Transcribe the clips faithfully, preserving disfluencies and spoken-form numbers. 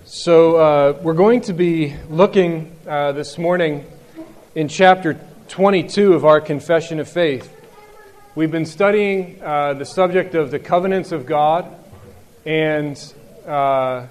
So uh, we're going to be looking uh, this morning in chapter twenty-two of our Confession of Faith. We've been studying uh, the subject of the covenants of God, and uh,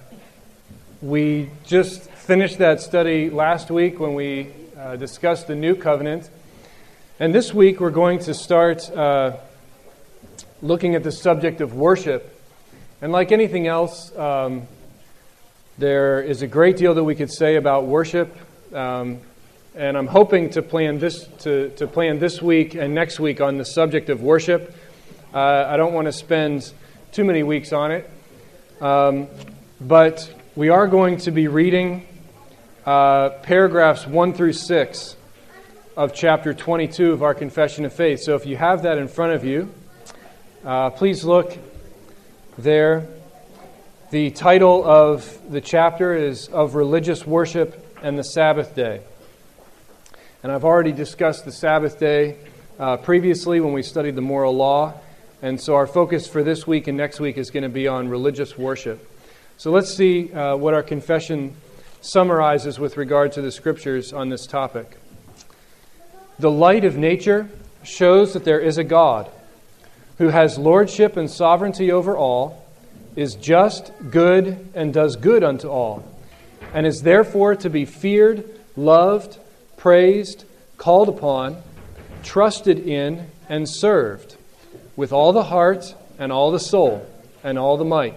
we just finished that study last week when we uh, discussed the new covenant. And this week we're going to start uh, looking at the subject of worship. And like anything else, um, there is a great deal that we could say about worship, um, and I'm hoping to plan this to, to plan this week and next week on the subject of worship. Uh, I don't want to spend too many weeks on it, um, but we are going to be reading uh, paragraphs one through six of chapter twenty-two of our Confession of Faith. So if you have that in front of you, uh, please look there. The title of the chapter is Of Religious Worship and the Sabbath Day. And I've already discussed the Sabbath Day uh, previously when we studied the moral law. And so our focus for this week and next week is going to be on religious worship. So let's see uh, what our confession summarizes with regard to the Scriptures on this topic. The light of nature shows that there is a God who has lordship and sovereignty over all, is just, good, and does good unto all, and is therefore to be feared, loved, praised, called upon, trusted in, and served, with all the heart, and all the soul, and all the might.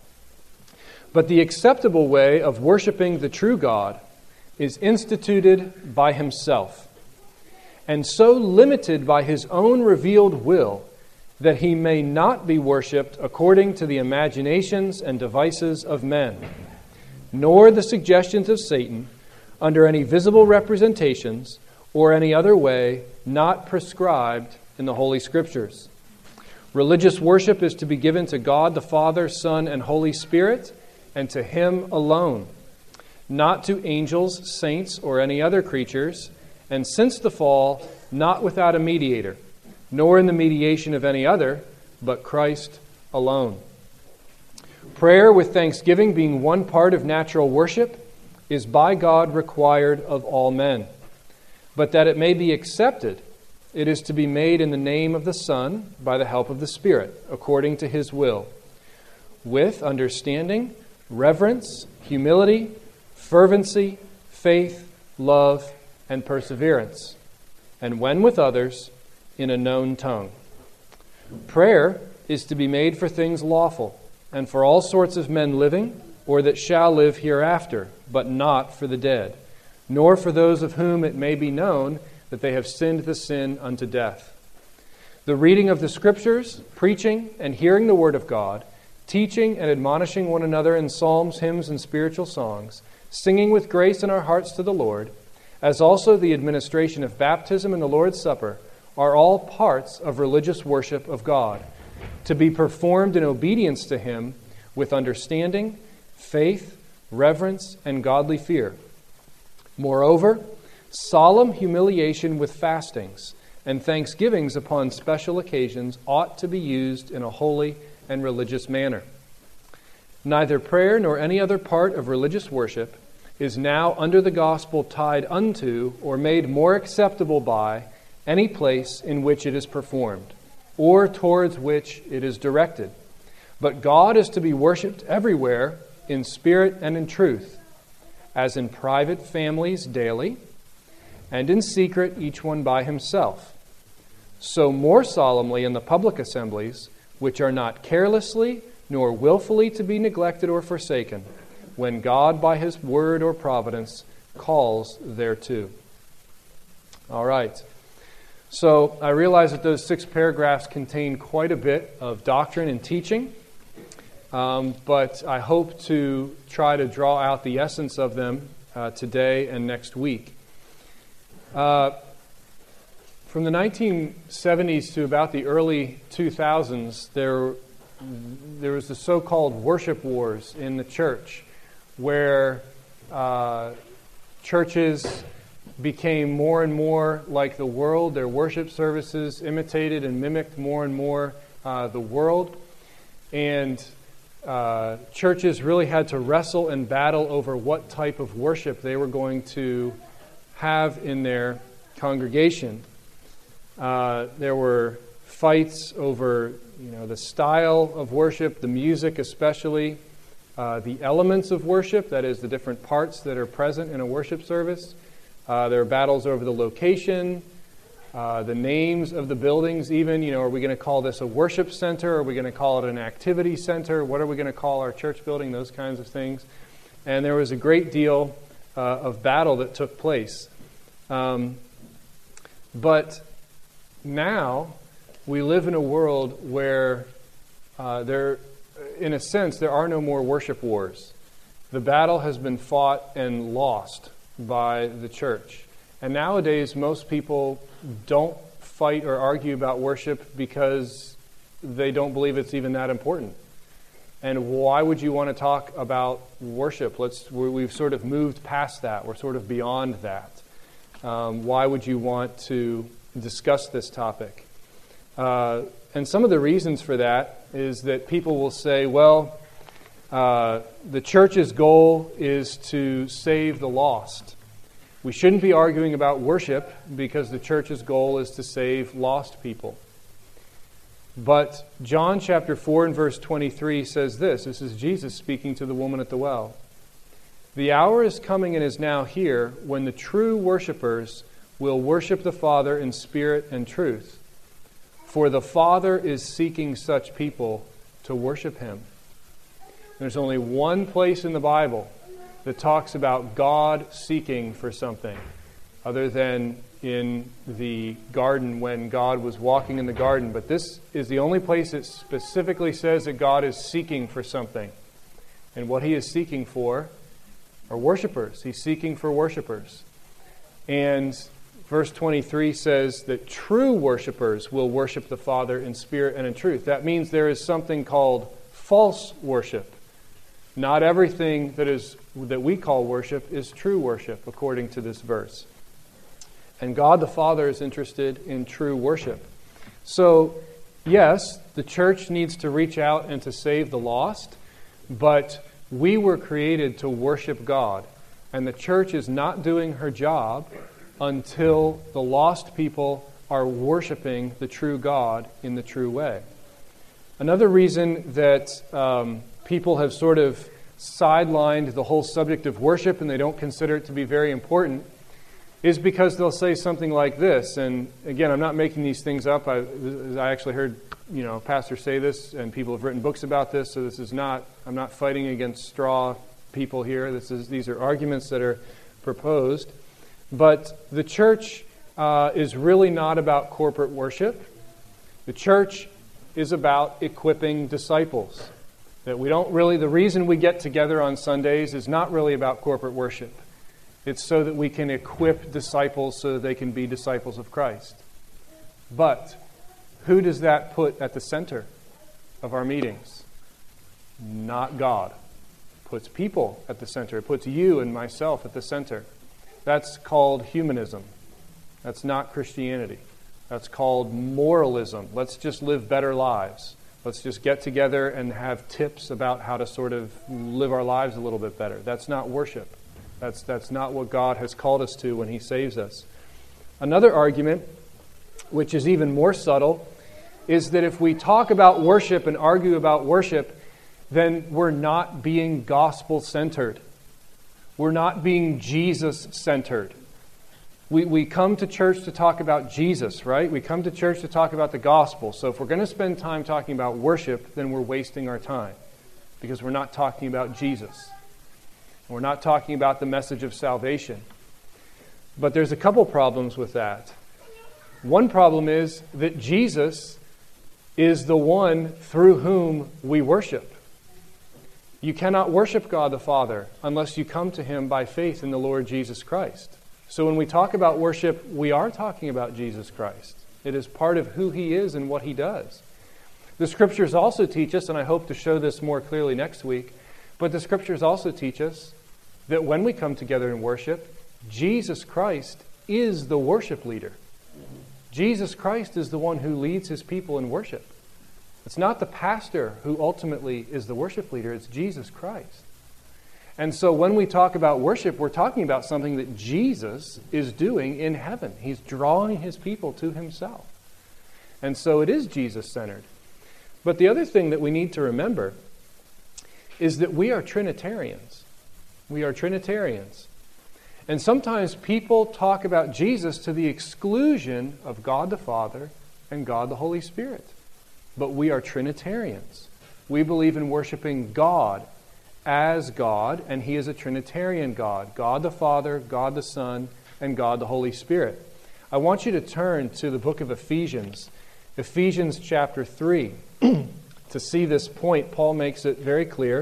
But the acceptable way of worshiping the true God is instituted by Himself, and so limited by His own revealed will, that He may not be worshipped according to the imaginations and devices of men, nor the suggestions of Satan, under any visible representations, or any other way not prescribed in the Holy Scriptures. Religious worship is to be given to God the Father, Son, and Holy Spirit, and to Him alone, not to angels, saints, or any other creatures, and since the fall, not without a mediator, nor in the mediation of any other, but Christ alone. Prayer with thanksgiving being one part of natural worship is by God required of all men. But that it may be accepted, it is to be made in the name of the Son by the help of the Spirit, according to His will, with understanding, reverence, humility, fervency, faith, love, and perseverance, and when with others, in a known tongue. Prayer is to be made for things lawful, and for all sorts of men living, or that shall live hereafter, but not for the dead, nor for those of whom it may be known that they have sinned the sin unto death. The reading of the Scriptures, preaching and hearing the Word of God, teaching and admonishing one another in psalms, hymns, and spiritual songs, singing with grace in our hearts to the Lord, as also the administration of baptism and the Lord's Supper, are all parts of religious worship of God, to be performed in obedience to Him with understanding, faith, reverence, and godly fear. Moreover, solemn humiliation with fastings and thanksgivings upon special occasions ought to be used in a holy and religious manner. Neither prayer nor any other part of religious worship is now under the gospel tied unto or made more acceptable by any place in which it is performed, or towards which it is directed. But God is to be worshipped everywhere in spirit and in truth, as in private families daily, and in secret each one by himself. So more solemnly in the public assemblies, which are not carelessly nor willfully to be neglected or forsaken, when God by His word or providence calls thereto. All right. So I realize that those six paragraphs contain quite a bit of doctrine and teaching, um, but I hope to try to draw out the essence of them uh, today and next week. Uh, from the nineteen seventies to about the early two thousands, there, there was the so-called worship wars in the church, where uh, churches became more and more like the world. Their worship services imitated and mimicked more and more uh, the world. And uh, churches really had to wrestle and battle over what type of worship they were going to have in their congregation. Uh, there were fights over, you know, the style of worship, the music especially, uh, the elements of worship, that is, the different parts that are present in a worship service. Uh, there are battles over the location, uh, the names of the buildings even. You know, are we going to call this a worship center? Are we going to call it an activity center? What are we going to call our church building? Those kinds of things. And there was a great deal uh, of battle that took place. Um, but now we live in a world where uh, there, in a sense, there are no more worship wars. The battle has been fought and lost by the church. And nowadays, most people don't fight or argue about worship because they don't believe it's even that important. And why would you want to talk about worship? Let's, we've sort of moved past that. We're sort of beyond that. Um, why would you want to discuss this topic? Uh, and some of the reasons for that is that people will say, well, uh, the church's goal is to save the lost. We shouldn't be arguing about worship because the church's goal is to save lost people. But John chapter four and verse twenty-three says this. This is Jesus speaking to the woman at the well. The hour is coming and is now here when the true worshipers will worship the Father in spirit and truth. For the Father is seeking such people to worship Him. There's only one place in the Bible that talks about God seeking for something, other than in the garden when God was walking in the garden. But this is the only place that specifically says that God is seeking for something. And what He is seeking for are worshipers. He's seeking for worshipers. And verse twenty-three says that true worshipers will worship the Father in spirit and in truth. That means there is something called false worship. Not everything that is that we call worship is true worship, according to this verse. And God the Father is interested in true worship. So, yes, the church needs to reach out and to save the lost, but we were created to worship God. And the church is not doing her job until the lost people are worshiping the true God in the true way. Another reason that um, people have sort of sidelined the whole subject of worship and they don't consider it to be very important is because they'll say something like this. And again, I'm not making these things up. I, I actually heard, you know, a pastor say this, and people have written books about this. So this is not, I'm not fighting against straw people here. This is, these are arguments that are proposed. But the church uh, is really not about corporate worship. The church is about equipping disciples. That we don't really, the reason we get together on Sundays is not really about corporate worship. It's so that we can equip disciples so that they can be disciples of Christ. But who does that put at the center of our meetings? Not God. It puts people at the center. It puts you and myself at the center. That's called humanism. That's not Christianity. That's called moralism. Let's just live better lives. Let's just get together and have tips about how to sort of live our lives a little bit better. That's not worship. That's, that's not what God has called us to when He saves us. Another argument, which is even more subtle, is that if we talk about worship and argue about worship, then we're not being gospel-centered. We're not being Jesus-centered. We we come to church to talk about Jesus, right? We come to church to talk about the gospel. So if we're going to spend time talking about worship, then we're wasting our time because we're not talking about Jesus. We're not talking about the message of salvation. But there's a couple problems with that. One problem is that Jesus is the one through whom we worship. You cannot worship God the Father unless you come to Him by faith in the Lord Jesus Christ. So when we talk about worship, we are talking about Jesus Christ. It is part of who He is and what He does. The Scriptures also teach us, and I hope to show this more clearly next week, but the Scriptures also teach us that when we come together in worship, Jesus Christ is the worship leader. Jesus Christ is the one who leads His people in worship. It's not the pastor who ultimately is the worship leader, it's Jesus Christ. And so when we talk about worship, we're talking about something that Jesus is doing in heaven. He's drawing his people to himself. And so it is Jesus-centered. But the other thing that we need to remember is that we are Trinitarians. We are Trinitarians. And sometimes people talk about Jesus to the exclusion of God the Father and God the Holy Spirit. But we are Trinitarians. We believe in worshiping God as God, and he is a Trinitarian God. God the Father, God the Son, and God the Holy Spirit. I want you to turn to the book of Ephesians, Ephesians chapter three. To see this point, Paul makes it very clear.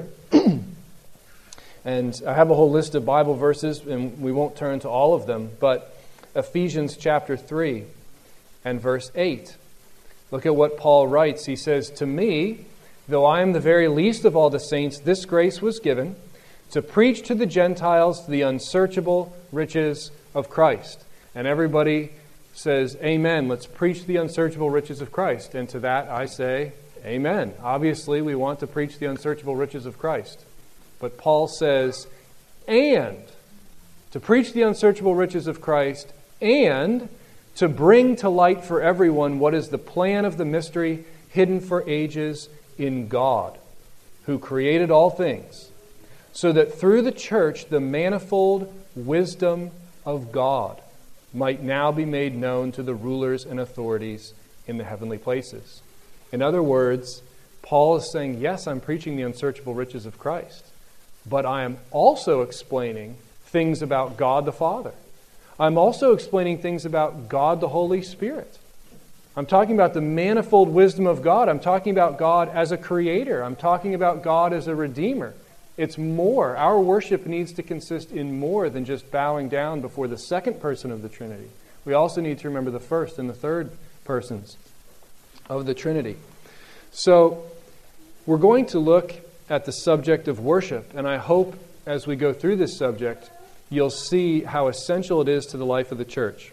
And I have a whole list of Bible verses, and we won't turn to all of them, but Ephesians chapter three and verse eight. Look at what Paul writes. He says, "To me, though I am the very least of all the saints, this grace was given, to preach to the Gentiles the unsearchable riches of Christ." And everybody says, amen. Let's preach the unsearchable riches of Christ. And to that I say, amen. Obviously, we want to preach the unsearchable riches of Christ. But Paul says, and to preach the unsearchable riches of Christ, and to bring to light for everyone what is the plan of the mystery hidden for ages in God, who created all things, so that through the church the manifold wisdom of God might now be made known to the rulers and authorities in the heavenly places. In other words, Paul is saying, yes, I'm preaching the unsearchable riches of Christ, but I am also explaining things about God the Father. I'm also explaining things about God the Holy Spirit. I'm talking about the manifold wisdom of God. I'm talking about God as a creator. I'm talking about God as a redeemer. It's more. Our worship needs to consist in more than just bowing down before the second person of the Trinity. We also need to remember the first and the third persons of the Trinity. So we're going to look at the subject of worship, and I hope as we go through this subject, you'll see how essential it is to the life of the church.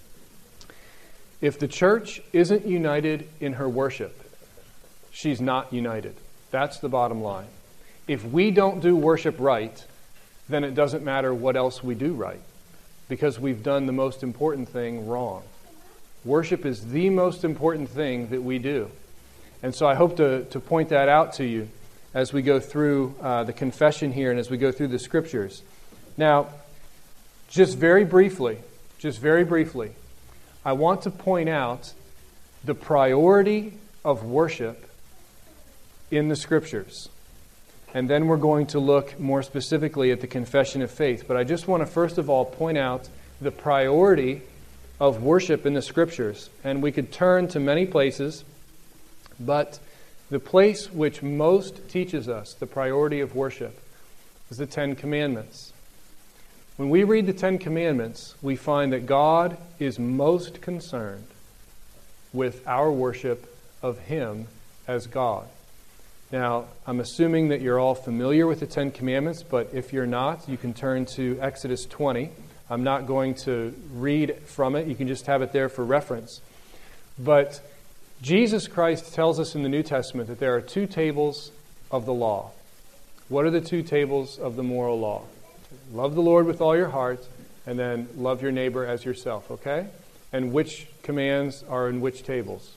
If the church isn't united in her worship, she's not united. That's the bottom line. If we don't do worship right, then it doesn't matter what else we do right, because we've done the most important thing wrong. Worship is the most important thing that we do. And so I hope to, to point that out to you as we go through uh, the confession here and as we go through the scriptures. Now, just very briefly, just very briefly, I want to point out the priority of worship in the scriptures. And then we're going to look more specifically at the confession of faith. But I just want to first of all point out the priority of worship in the scriptures. And we could turn to many places, but the place which most teaches us the priority of worship is the Ten Commandments. When we read the Ten Commandments, we find that God is most concerned with our worship of Him as God. Now, I'm assuming that you're all familiar with the Ten Commandments, but if you're not, you can turn to Exodus twenty. I'm not going to read from it. You can just have it there for reference. But Jesus Christ tells us in the New Testament that there are two tables of the law. What are the two tables of the moral law? Love the Lord with all your heart, and then love your neighbor as yourself, okay? And which commands are in which tables?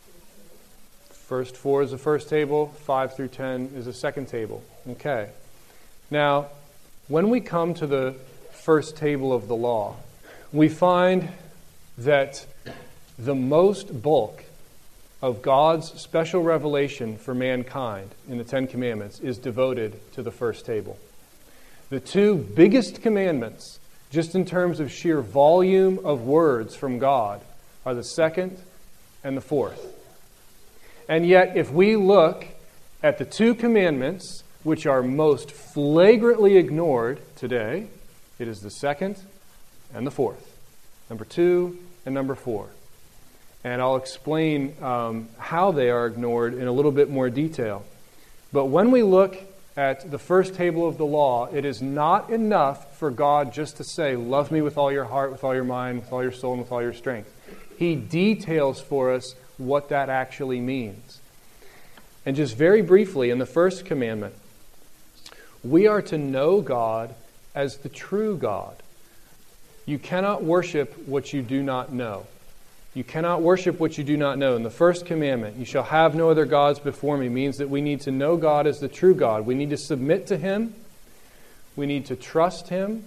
First four is the first table, five through ten is the second table. Okay. Now, when we come to the first table of the law, we find that the most bulk of God's special revelation for mankind in the Ten Commandments is devoted to the first table. The two biggest commandments, just in terms of sheer volume of words from God, are the second and the fourth. And yet, if we look at the two commandments which are most flagrantly ignored today, it is the second and the fourth. Number two and number four. And I'll explain um, how they are ignored in a little bit more detail. But when we look at the first table of the law, it is not enough for God just to say, love me with all your heart, with all your mind, with all your soul, and with all your strength. He details for us what that actually means. And just very briefly, in the first commandment, we are to know God as the true God. You cannot worship what you do not know. You cannot worship what you do not know. In the first commandment, you shall have no other gods before me, means that we need to know God as the true God. We need to submit to Him. We need to trust Him.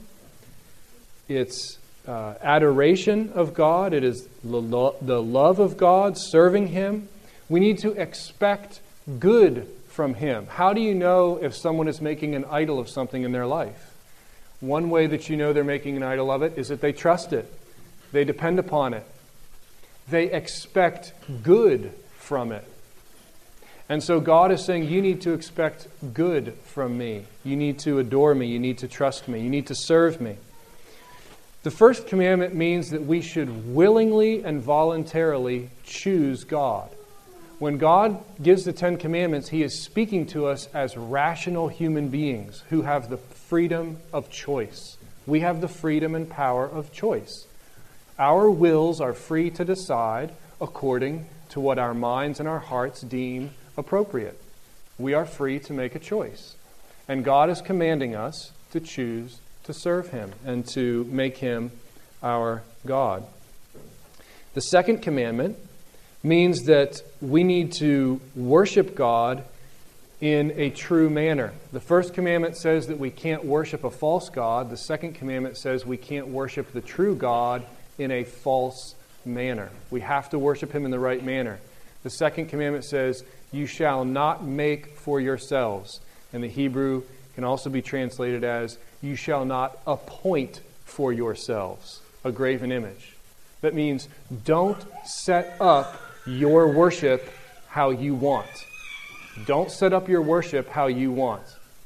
It's uh, adoration of God. It is the, lo- the love of God, serving Him. We need to expect good from Him. How do you know if someone is making an idol of something in their life? One way that you know they're making an idol of it is that they trust it. They depend upon it. They expect good from it. And so God is saying, you need to expect good from me. You need to adore me. You need to trust me. You need to serve me. The first commandment means that we should willingly and voluntarily choose God. When God gives the Ten Commandments, He is speaking to us as rational human beings who have the freedom of choice. We have the freedom and power of choice. Our wills are free to decide according to what our minds and our hearts deem appropriate. We are free to make a choice. And God is commanding us to choose to serve Him and to make Him our God. The second commandment means that we need to worship God in a true manner. The first commandment says that we can't worship a false god. The second commandment says we can't worship the true God in a false manner. We have to worship Him in the right manner. The second commandment says, you shall not make for yourselves. And the Hebrew can also be translated as, you shall not appoint for yourselves a graven image. That means don't set up your worship how you want. Don't set up your worship how you want.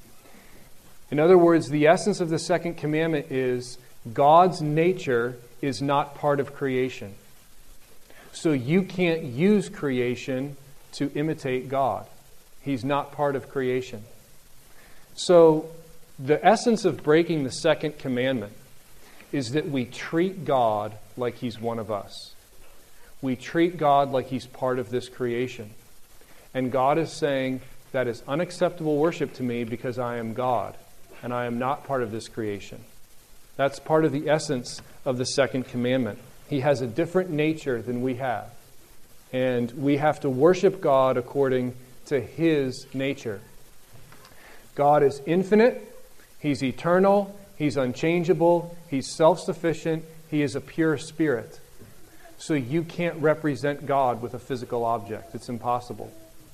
In other words, the essence of the second commandment is God's nature is not part of creation. So you can't use creation to imitate God. He's not part of creation. So the essence of breaking the second commandment is that we treat God like He's one of us. We treat God like He's part of this creation. And God is saying, that is unacceptable worship to me because I am God and I am not part of this creation. That's part of the essence of the second commandment. He has a different nature than we have. And we have to worship God according to His nature. God is infinite. He's eternal. He's unchangeable. He's self-sufficient. He is a pure spirit. So you can't represent God with a physical object. It's impossible.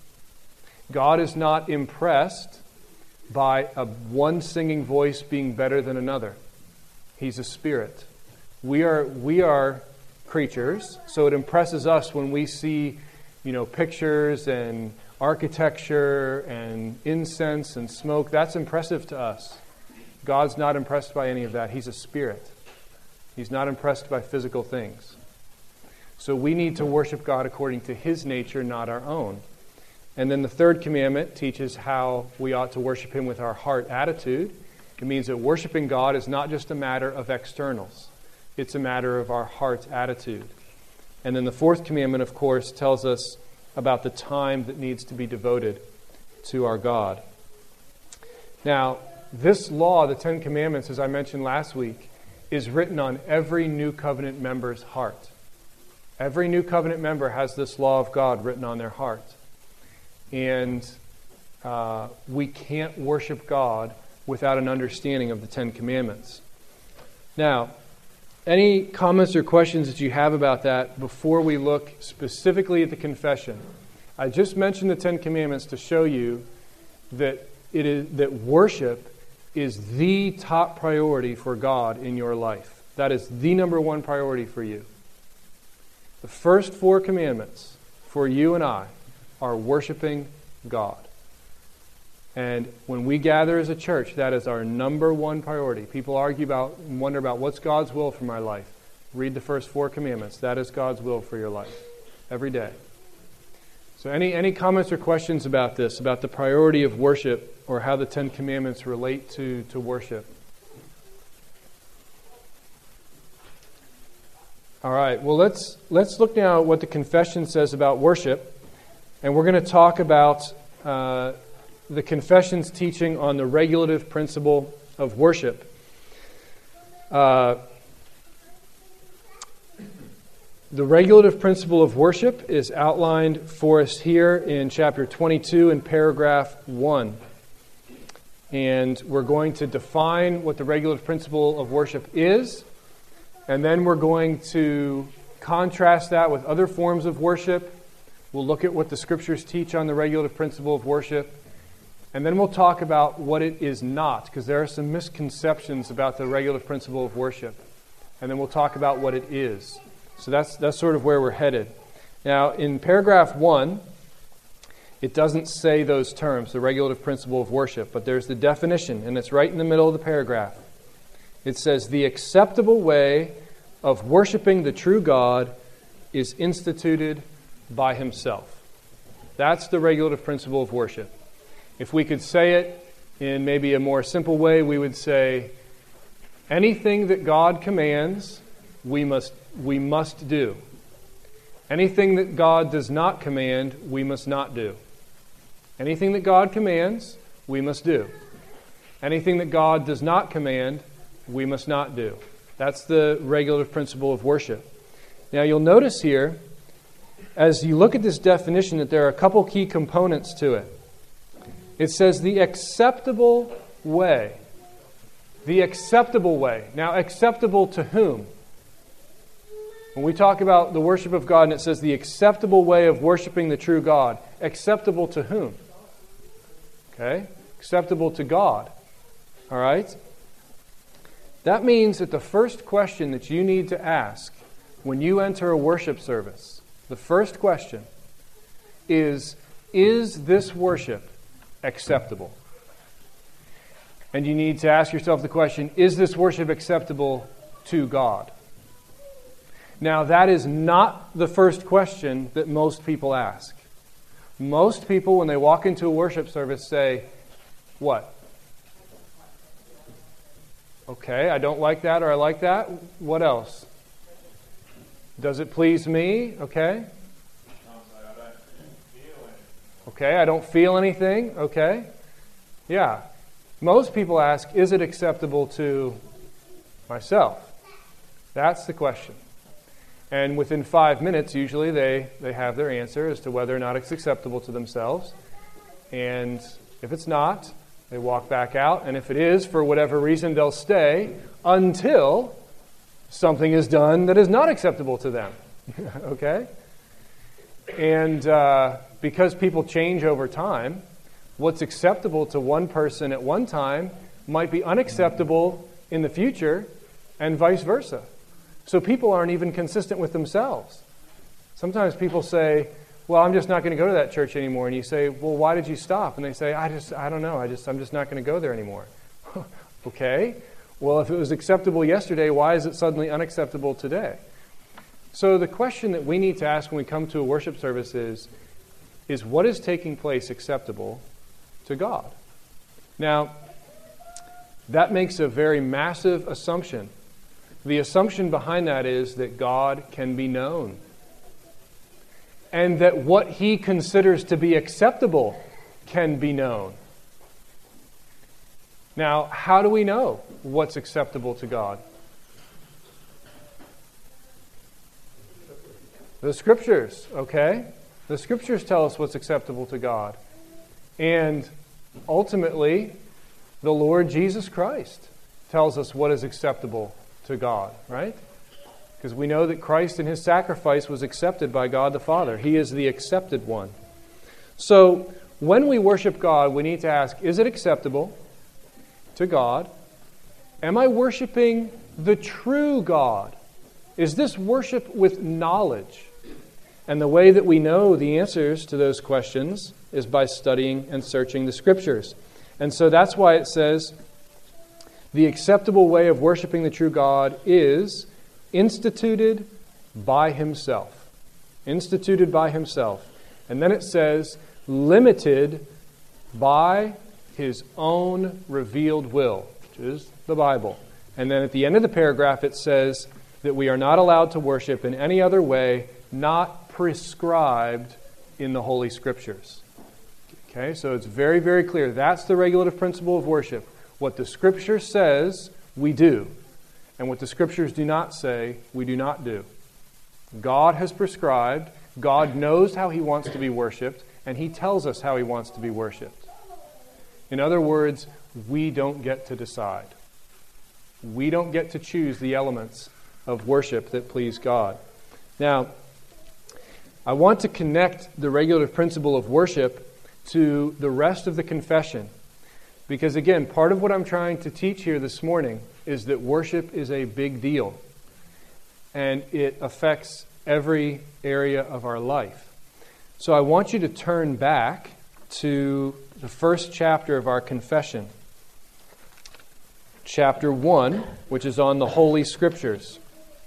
God is not impressed by a one singing voice being better than another. He's a spirit. We are we are creatures, so it impresses us when we see, you know, pictures and architecture and incense and smoke. That's impressive to us. God's not impressed by any of that. He's a spirit. He's not impressed by physical things. So we need to worship God according to His nature, not our own. And then the third commandment teaches how we ought to worship Him with our heart attitude. It means that worshiping God is not just a matter of externals. It's a matter of our heart's attitude. And then the fourth commandment, of course, tells us about the time that needs to be devoted to our God. Now, this law, the Ten Commandments, as I mentioned last week, is written on every New Covenant member's heart. Every New Covenant member has this law of God written on their heart. And uh, we can't worship God without an understanding of the Ten Commandments. Now, any comments or questions that you have about that before we look specifically at the confession? I just mentioned the Ten Commandments to show you that it is that worship is the top priority for God in your life. That is the number one priority for you. The first four commandments for you and I are worshiping God. And when we gather as a church, that is our number one priority. People argue about and wonder about what's God's will for my life. Read the first four commandments. That is God's will for your life every day. So any, any comments or questions about this, about the priority of worship or how the Ten Commandments relate to, to worship? All right, well, let's let's look now at what the confession says about worship. And we're going to talk about uh, the Confession's teaching on the regulative principle of worship. Uh, the regulative principle of worship is outlined for us here in chapter twenty-two in paragraph one. And we're going to define what the regulative principle of worship is, and then we're going to contrast that with other forms of worship. We'll look at what the Scriptures teach on the regulative principle of worship, and then we'll talk about what it is not, because there are some misconceptions about the regulative principle of worship. And then we'll talk about what it is. So that's that's sort of where we're headed. Now, in paragraph one, it doesn't say those terms, the regulative principle of worship, but there's the definition, and it's right in the middle of the paragraph. It says, the acceptable way of worshiping the true God is instituted by Himself. That's the regulative principle of worship. If we could say it in maybe a more simple way, we would say, anything that God commands, we must we must do. Anything that God does not command, we must not do. Anything that God commands, we must do. Anything that God does not command, we must not do. That's the regulative principle of worship. Now you'll notice here, as you look at this definition, that there are a couple key components to it. It says the acceptable way. The acceptable way. Now, acceptable to whom? When we talk about the worship of God and it says the acceptable way of worshiping the true God, acceptable to whom? Okay? Acceptable to God. All right? That means that the first question that you need to ask when you enter a worship service, the first question is, is this worship acceptable? And you need to ask yourself the question, is this worship acceptable to God? Now, that is not the first question that most people ask. Most people, when they walk into a worship service, say, what? Okay, I don't like that or I like that. What else? Does it please me? Okay. Okay, I don't feel anything. Okay. Yeah. Most people ask, is it acceptable to myself? That's the question. And within five minutes, usually, they, they have their answer as to whether or not it's acceptable to themselves. And if it's not, they walk back out. And if it is, for whatever reason, they'll stay until something is done that is not acceptable to them. Okay? And uh, because people change over time, what's acceptable to one person at one time might be unacceptable in the future, and vice versa. So people aren't even consistent with themselves. Sometimes people say, well, I'm just not going to go to that church anymore. And you say, well, why did you stop? And they say, I just, I don't know. I just, I'm just not going to go there anymore. Okay. Well, if it was acceptable yesterday, why is it suddenly unacceptable today? So the question that we need to ask when we come to a worship service is, is what is taking place acceptable to God? Now, that makes a very massive assumption. The assumption behind that is that God can be known, and that what He considers to be acceptable can be known. Now, how do we know what's acceptable to God? The Scriptures, okay? The Scriptures tell us what's acceptable to God. And ultimately, the Lord Jesus Christ tells us what is acceptable to God, right? Because we know that Christ and His sacrifice was accepted by God the Father. He is the accepted one. So, when we worship God, we need to ask, is it acceptable to God? Am I worshiping the true God? Is this worship with knowledge? And the way that we know the answers to those questions is by studying and searching the Scriptures. And so that's why it says, the acceptable way of worshiping the true God is instituted by Himself. Instituted by Himself. And then it says, limited by His own revealed will, which is the Bible. And then at the end of the paragraph it says that we are not allowed to worship in any other way not prescribed in the Holy Scriptures. Okay, so it's very, very clear. That's the regulative principle of worship. What the Scripture says, we do. And what the Scriptures do not say, we do not do. God has prescribed. God knows how He wants to be worshipped, and He tells us how He wants to be worshipped. In other words, we don't get to decide. We don't get to choose the elements of worship that please God. Now, I want to connect the regulative principle of worship to the rest of the confession. Because again, part of what I'm trying to teach here this morning is that worship is a big deal. And it affects every area of our life. So I want you to turn back to the first chapter of our confession. Chapter one, which is on the Holy Scriptures.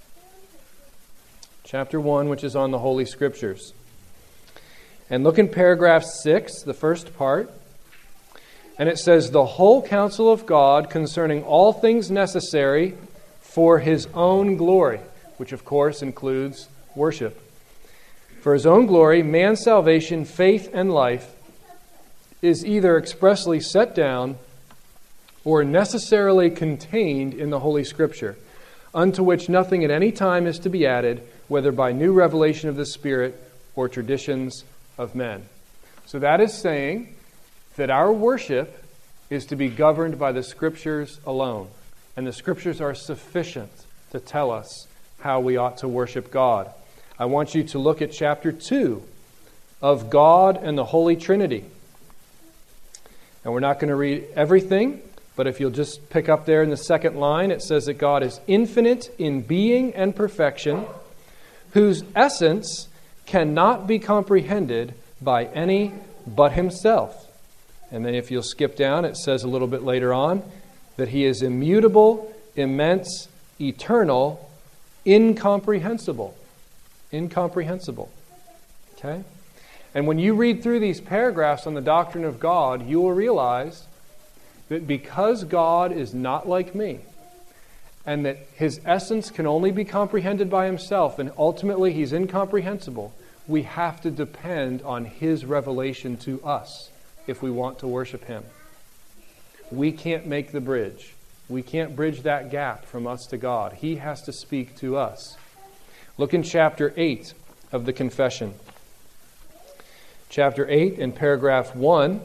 Chapter one, which is on the Holy Scriptures. And look in paragraph six, the first part. And it says, "The whole counsel of God concerning all things necessary for His own glory," which of course includes worship. "For His own glory, man's salvation, faith, and life is either expressly set down or necessarily contained in the Holy Scripture, unto which nothing at any time is to be added, whether by new revelation of the Spirit or traditions of men." So that is saying that our worship is to be governed by the Scriptures alone. And the Scriptures are sufficient to tell us how we ought to worship God. I want you to look at chapter two of God and the Holy Trinity. And we're not going to read everything, but if you'll just pick up there in the second line, it says that God is infinite in being and perfection, whose essence cannot be comprehended by any but Himself. And then if you'll skip down, it says a little bit later on that He is immutable, immense, eternal, incomprehensible. Incomprehensible. Okay? And when you read through these paragraphs on the doctrine of God, you will realize that because God is not like me, and that His essence can only be comprehended by Himself, and ultimately He's incomprehensible, we have to depend on His revelation to us if we want to worship Him. We can't make the bridge. We can't bridge that gap from us to God. He has to speak to us. Look in chapter eight of the confession. Chapter eight in paragraph one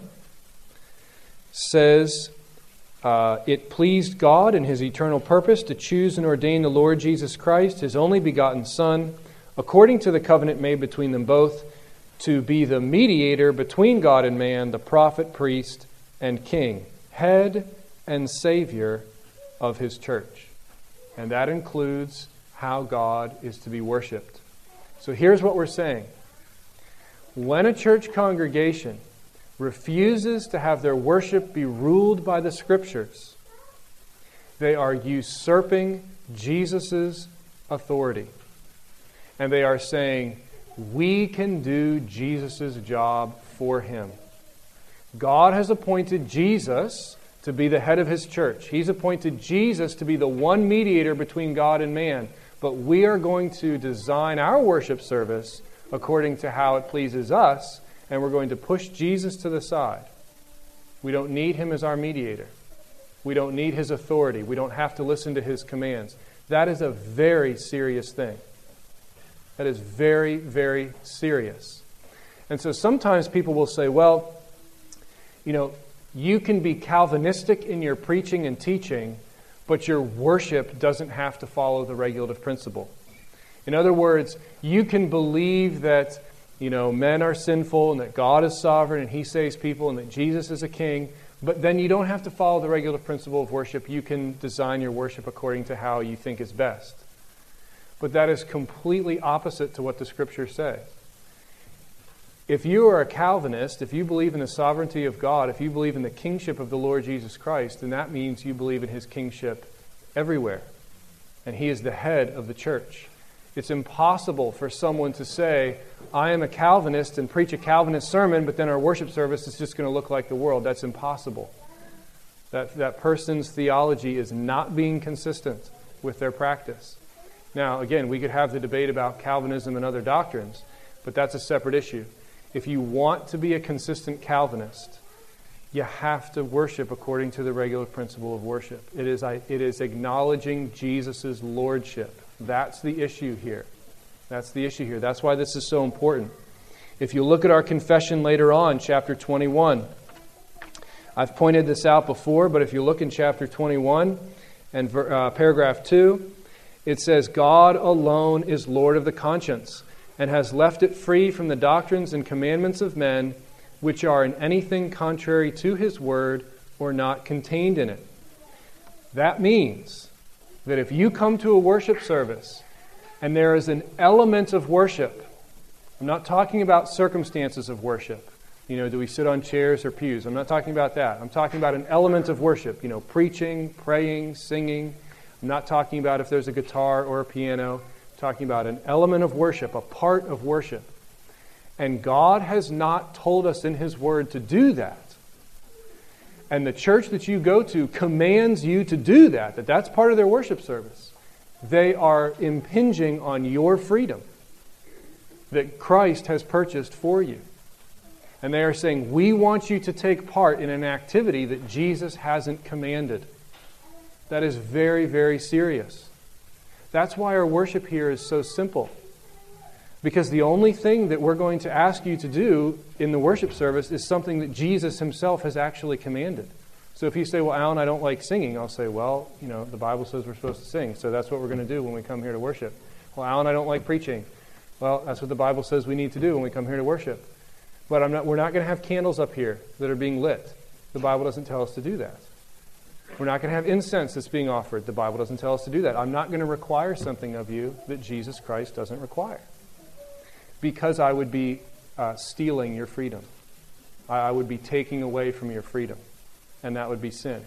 says, uh, "It pleased God in His eternal purpose to choose and ordain the Lord Jesus Christ, His only begotten Son, according to the covenant made between them both, to be the mediator between God and man, the prophet, priest, and king, head and savior of His church." And that includes how God is to be worshipped. So here's what we're saying. When a church congregation refuses to have their worship be ruled by the Scriptures, they are usurping Jesus' authority. And they are saying, we can do Jesus' job for Him. God has appointed Jesus to be the head of His church. He's appointed Jesus to be the one mediator between God and man. But we are going to design our worship service according to how it pleases us, and we're going to push Jesus to the side. We don't need Him as our mediator. We don't need His authority. We don't have to listen to His commands. That is a very serious thing. That is very, very serious. And so sometimes people will say, well, you know, you can be Calvinistic in your preaching and teaching, but your worship doesn't have to follow the regulative principle. In other words, you can believe that, you know, men are sinful and that God is sovereign and He saves people and that Jesus is a king, but then you don't have to follow the regulative principle of worship. You can design your worship according to how you think is best. But that is completely opposite to what the Scriptures say. If you are a Calvinist, if you believe in the sovereignty of God, if you believe in the kingship of the Lord Jesus Christ, then that means you believe in His kingship everywhere. And He is the head of the church. It's impossible for someone to say, I am a Calvinist and preach a Calvinist sermon, but then our worship service is just going to look like the world. That's impossible. That, that person's theology is not being consistent with their practice. Now, again, we could have the debate about Calvinism and other doctrines, but that's a separate issue. if you want to be a consistent Calvinist, you have to worship according to the regular principle of worship. It is, it is acknowledging Jesus' lordship. That's the issue here. That's the issue here. That's why this is so important. If you look at our confession later on, chapter twenty-one, I've pointed this out before, but if you look in chapter twenty-one and uh, paragraph two, it says, God alone is Lord of the conscience and has left it free from the doctrines and commandments of men, which are in anything contrary to His word or not contained in it. That means that if you come to a worship service and there is an element of worship, I'm not talking about circumstances of worship. You know, do we sit on chairs or pews? I'm not talking about that. I'm talking about an element of worship. You know, preaching, praying, singing. I'm not talking about if there's a guitar or a piano. I'm talking about an element of worship, a part of worship. And God has not told us in His Word to do that. And the church that you go to commands you to do that, that that's part of their worship service. They are impinging on your freedom that Christ has purchased for you. And they are saying, we want you to take part in an activity that Jesus hasn't commanded. That is very, very serious. That's why our worship here is so simple. Because the only thing that we're going to ask you to do in the worship service is something that Jesus Himself has actually commanded. So if you say, well, Alan, I don't like singing, I'll say, well, you know, the Bible says we're supposed to sing, so that's what we're going to do when we come here to worship. Well, Alan, I don't like preaching. Well, that's what the Bible says we need to do when we come here to worship. But I'm not, we're not going to have candles up here that are being lit. The Bible doesn't tell us to do that. We're not going to have incense that's being offered. The Bible doesn't tell us to do that. I'm not going to require something of you that Jesus Christ doesn't require. Because I would be uh, stealing your freedom. I, I would be taking away from your freedom. And that would be sin.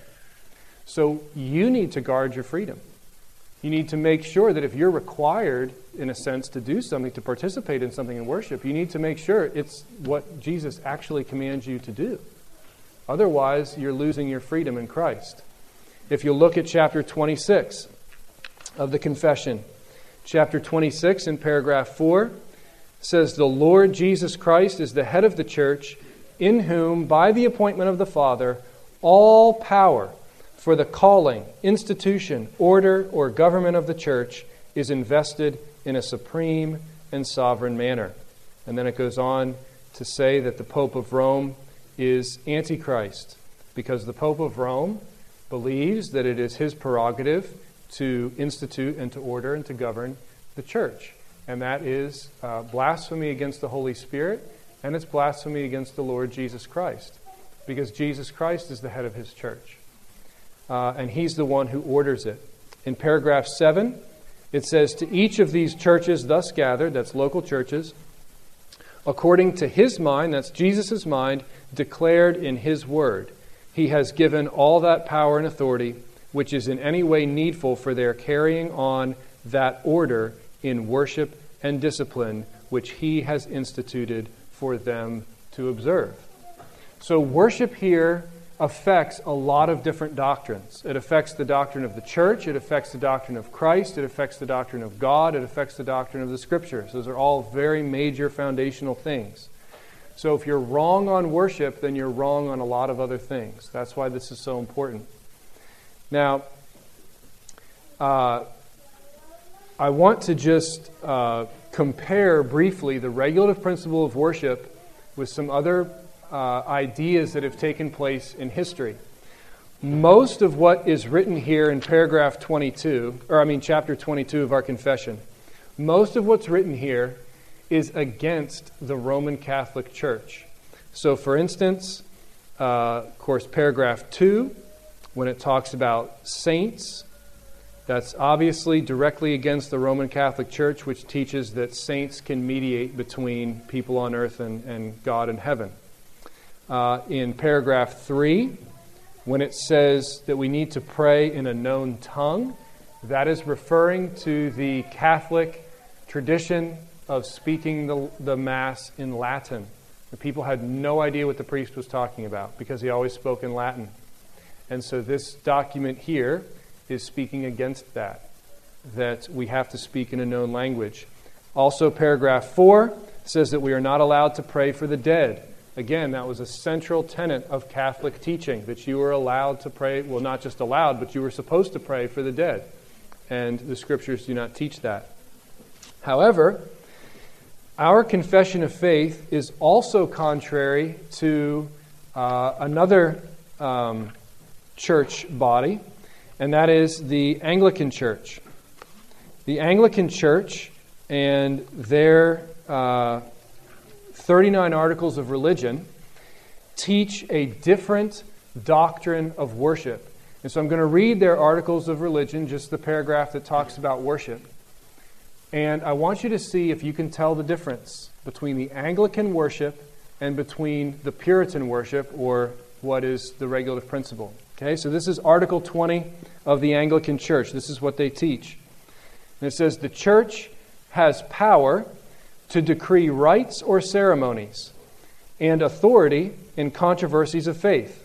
So you need to guard your freedom. You need to make sure that if you're required, in a sense, to do something, to participate in something in worship, you need to make sure it's what Jesus actually commands you to do. Otherwise, you're losing your freedom in Christ. If you look at chapter twenty-six of the confession, chapter twenty-six in paragraph four says, the Lord Jesus Christ is the head of the church, in whom, by the appointment of the Father, all power for the calling, institution, order, or government of the church is invested in a supreme and sovereign manner. And then it goes on to say that the Pope of Rome is Antichrist, because the Pope of Rome believes that it is his prerogative to institute and to order and to govern the church. And that is uh, blasphemy against the Holy Spirit, and it's blasphemy against the Lord Jesus Christ, because Jesus Christ is the head of His church. Uh, and He's the one who orders it. In paragraph seven, it says, to each of these churches thus gathered, that's local churches, according to His mind, that's Jesus' mind, declared in His word, He has given all that power and authority which is in any way needful for their carrying on that order in worship and discipline which He has instituted for them to observe. So worship here affects a lot of different doctrines. It affects the doctrine of the church, it affects the doctrine of Christ, it affects the doctrine of God, it affects the doctrine of the Scriptures. Those are all very major foundational things. So if you're wrong on worship, then you're wrong on a lot of other things. That's why this is so important. Now, uh, I want to just uh, compare briefly the regulative principle of worship with some other uh, ideas that have taken place in history. Most of what is written here in paragraph twenty-two, or I mean chapter twenty-two of our confession, most of what's written here is against the Roman Catholic Church. So for instance, uh, of course, paragraph two, when it talks about saints, that's obviously directly against the Roman Catholic Church, which teaches that saints can mediate between people on earth and, and God in heaven. Uh, in paragraph three, when it says that we need to pray in a known tongue, that is referring to the Catholic tradition of speaking the, the Mass in Latin. The people had no idea what the priest was talking about because he always spoke in Latin. And so this document here is speaking against that, that we have to speak in a known language. Also, paragraph four It says that we are not allowed to pray for the dead. Again, that was a central tenet of Catholic teaching, that you were allowed to pray, well, not just allowed, but you were supposed to pray for the dead. And the Scriptures do not teach that. However, our confession of faith is also contrary to uh, another um, church body, and that is the Anglican Church. The Anglican Church and their uh, thirty-nine Articles of Religion teach a different doctrine of worship. And so I'm going to read their Articles of Religion, just the paragraph that talks about worship. And I want you to see if you can tell the difference between the Anglican worship and between the Puritan worship, or what is the regulative principle. Okay, so this is Article twenty of the Anglican Church. This is what they teach. And it says, the Church has power to decree rites or ceremonies and authority in controversies of faith.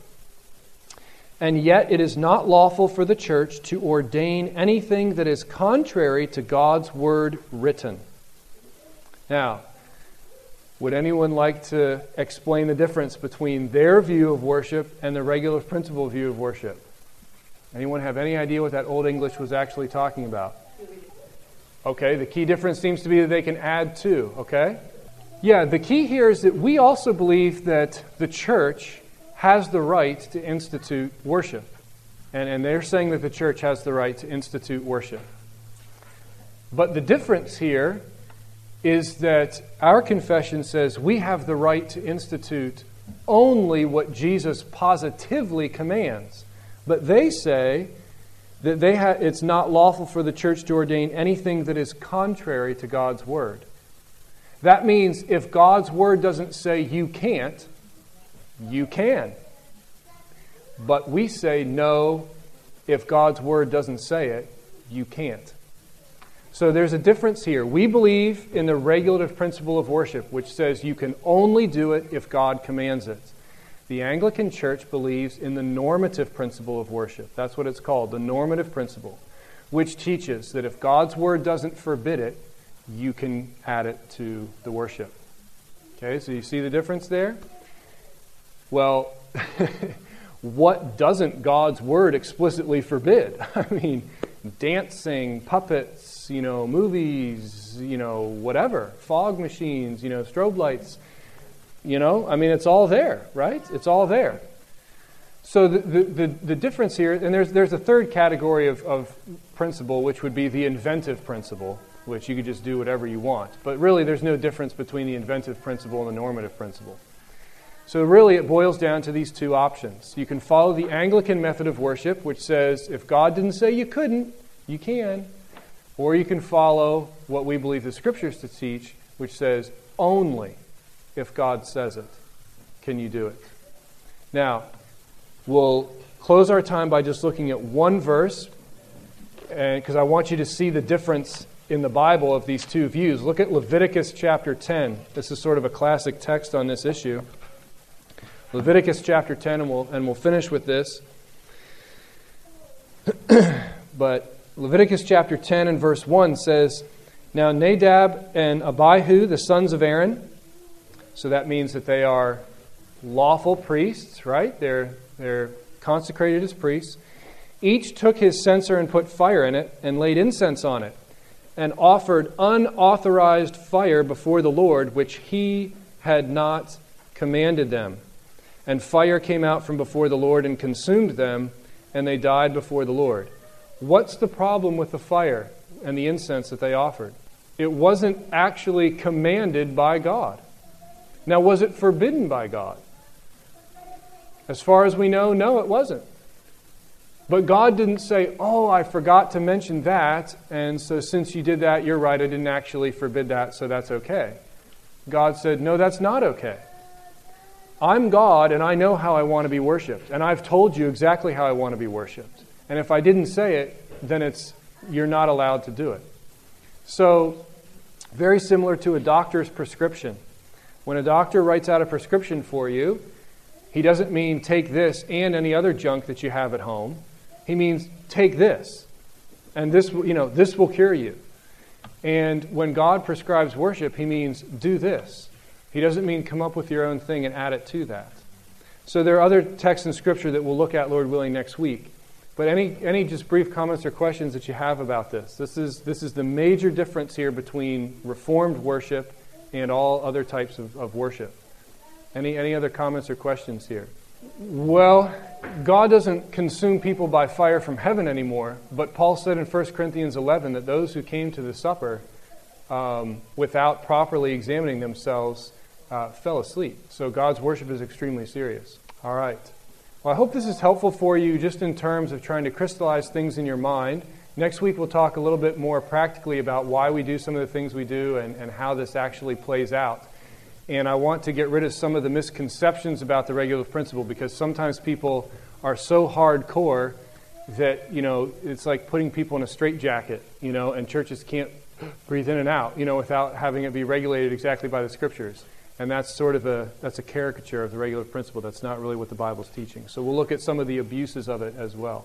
And yet it is not lawful for the Church to ordain anything that is contrary to God's word written. Now, would anyone like to explain the difference between their view of worship and the regulative principle view of worship? Anyone have any idea what that Old English was actually talking about? Okay, the key difference seems to be that they can add to, okay? Yeah, the key here is that we also believe that the Church has the right to institute worship. And, and they're saying that the Church has the right to institute worship. But the difference here is that our confession says we have the right to institute only what Jesus positively commands. But they say that they ha- it's not lawful for the Church to ordain anything that is contrary to God's word. That means if God's word doesn't say you can't, you can. But we say no, if God's word doesn't say it, you can't. So there's a difference here. We believe in the regulative principle of worship, which says you can only do it if God commands it. The Anglican Church believes in the normative principle of worship. That's what it's called, the normative principle, which teaches that if God's word doesn't forbid it, you can add it to the worship. Okay, so you see the difference there? Well, what doesn't God's word explicitly forbid? I mean, dancing, puppets, you know, movies, you know, whatever, fog machines, you know, strobe lights. You know, I mean, it's all there, right? It's all there. So the the, the, the difference here, and there's there's a third category of, of principle, which would be the inventive principle, which you could just do whatever you want. But really, there's no difference between the inventive principle and the normative principle. So really, it boils down to these two options. You can follow the Anglican method of worship, which says, if God didn't say you couldn't, you can. Or you can follow what we believe the Scriptures to teach, which says, only if God says it, can you do it. Now, we'll close our time by just looking at one verse, because I want you to see the difference in the Bible of these two views. Look at Leviticus chapter ten. This is sort of a classic text on this issue. Leviticus chapter ten, and we'll, and we'll finish with this. But Leviticus chapter ten and verse one says, now Nadab and Abihu, the sons of Aaron, so that means that they are lawful priests, right? They're, they're consecrated as priests. Each took his censer and put fire in it and laid incense on it and offered unauthorized fire before the Lord, which he had not commanded them. And fire came out from before the Lord and consumed them, and they died before the Lord. What's the problem with the fire and the incense that they offered? It wasn't actually commanded by God. Now, was it forbidden by God? As far as we know, no, it wasn't. But God didn't say, oh, I forgot to mention that, and so since you did that, you're right, I didn't actually forbid that, so that's okay. God said, no, that's not okay. I'm God, and I know how I want to be worshipped, and I've told you exactly how I want to be worshipped. And if I didn't say it, then it's you're not allowed to do it. So, very similar to a doctor's prescription. When a doctor writes out a prescription for you, he doesn't mean take this and any other junk that you have at home. He means take this, and this, you know, this will cure you. And when God prescribes worship, he means do this. He doesn't mean come up with your own thing and add it to that. So there are other texts in Scripture that we'll look at, Lord willing, next week. But any any just brief comments or questions that you have about this? This is this is the major difference here between Reformed worship and all other types of, of worship. Any any other comments or questions here? Well, God doesn't consume people by fire from heaven anymore, but Paul said in First Corinthians eleven that those who came to the supper um, without properly examining themselves uh, fell asleep. So God's worship is extremely serious. All right. Well, I hope this is helpful for you just in terms of trying to crystallize things in your mind. Next week we'll talk a little bit more practically about why we do some of the things we do and, and how this actually plays out. And I want to get rid of some of the misconceptions about the regulative principle, because sometimes people are so hardcore that, you know, it's like putting people in a straitjacket, you know, and churches can't breathe in and out, you know, without having it be regulated exactly by the Scriptures. And that's sort of a that's a caricature of the regulative principle. That's not really what the Bible's teaching. So we'll look at some of the abuses of it as well.